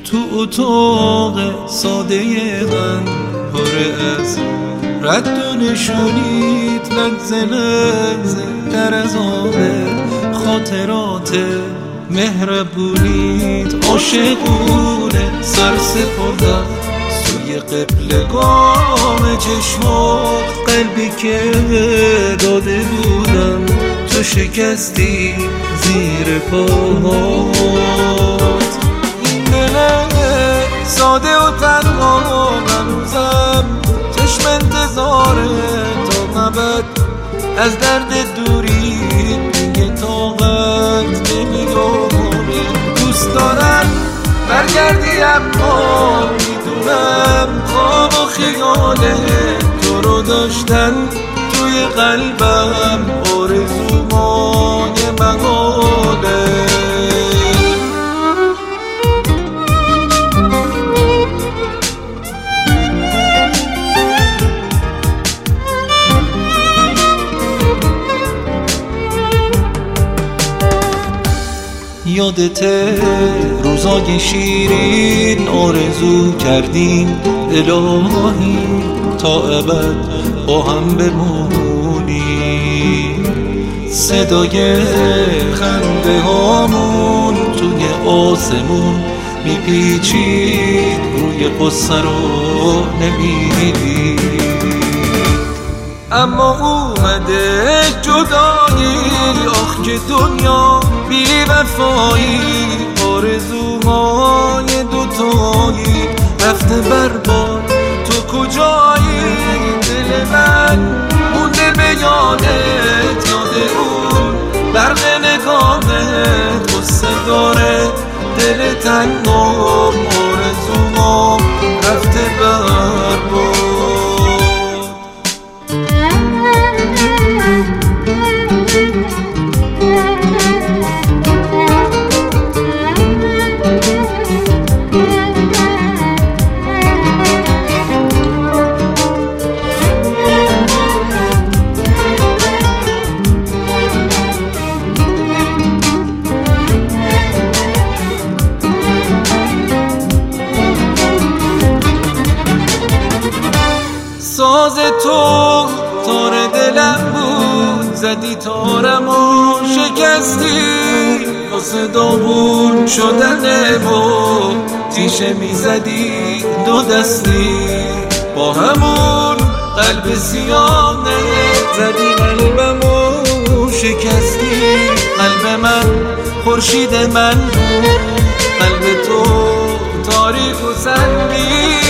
تو اتاق ساده من پر از رد و نشونیت، لحظه لحظه در از آبه خاطرات مهربونیت. عاشقونه سر سپردم سوی قبلگاه چشمات، قلبی که داده بودم تو شکستی زیر پاهات. این دل ساده و تنها هنوزم چشم انتظاره تا مبد، از درد دوری دیگه طاقت نمیاره. دوست دارم برگردی اما میدونم خواب و خیاله تو رو داشتن توی قلبم آرزومای مقاله. یادته روزای شیرین آرزو کردیم الهی تا ابد با هم بمونیم. صدای خنده هامون توی آسمون میپیچید، روی قصه رو نمیدید. اما اومده جدایی، آخ که دنیا بی وفایی، آرزوهای دوتایی رفته برباد. تو کجایی؟ دل من مونده به یادت، یاد اون برق نگاهت قصه داره دل تنگم، آرزوام رفته برباد. ساز تو تار دلم بود، زدی تارم و شکستی، واسه داغون شدن ما تیشه میزدی دو دستی. با همون قلب سیانه زدی قلبم و شکستی. قلب من خورشید من بود، قلب تو تاریک و سنگی.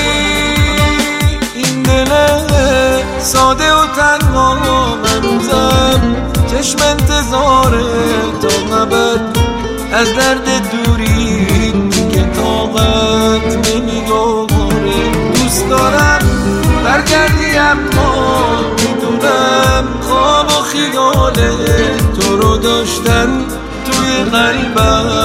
ساده و تنها هنوزم چشم انتظاره تا مبد، از درد دوری دیگه طاقت نمیاره. دوست دارم برگردی اما میدونم خواب و خیاله تو رو داشتن توی قلبم